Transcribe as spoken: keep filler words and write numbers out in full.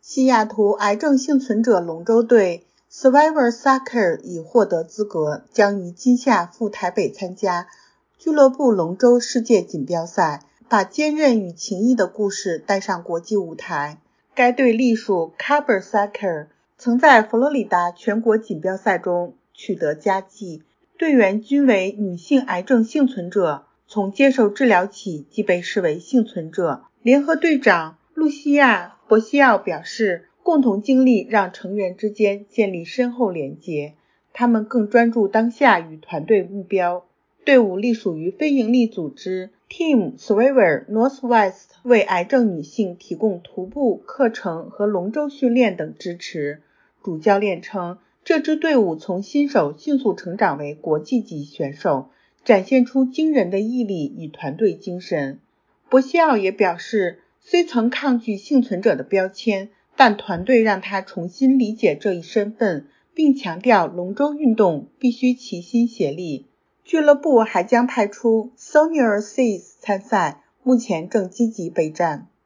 西雅图癌症幸存者龙舟队 Survivor Soccer 已获得资格，将于今夏赴台北参加俱乐部龙舟世界锦标赛，把坚韧与情谊的故事带上国际舞台。该队隶属 Carver Soccer， 曾在佛罗里达全国锦标赛中取得佳绩，队员均为女性癌症幸存者，从接受治疗起即被视为幸存者。联合队长露西亚·博西奥表示，共同经历让成员之间建立深厚连结，他们更专注当下与团队目标。队伍隶属于非营利组织 Team Survivor Northwest， 为癌症女性提供徒步课程和龙舟训练等支持。主教练称，这支队伍从新手迅速成长为国际级选手，展现出惊人的毅力与团队精神。博西奥也表示，虽曾抗拒幸存者的标签，但团队让他重新理解这一身份，并强调龙舟运动必须齐心协力。俱乐部还将派出 Sonia Seas 参赛，目前正积极备战。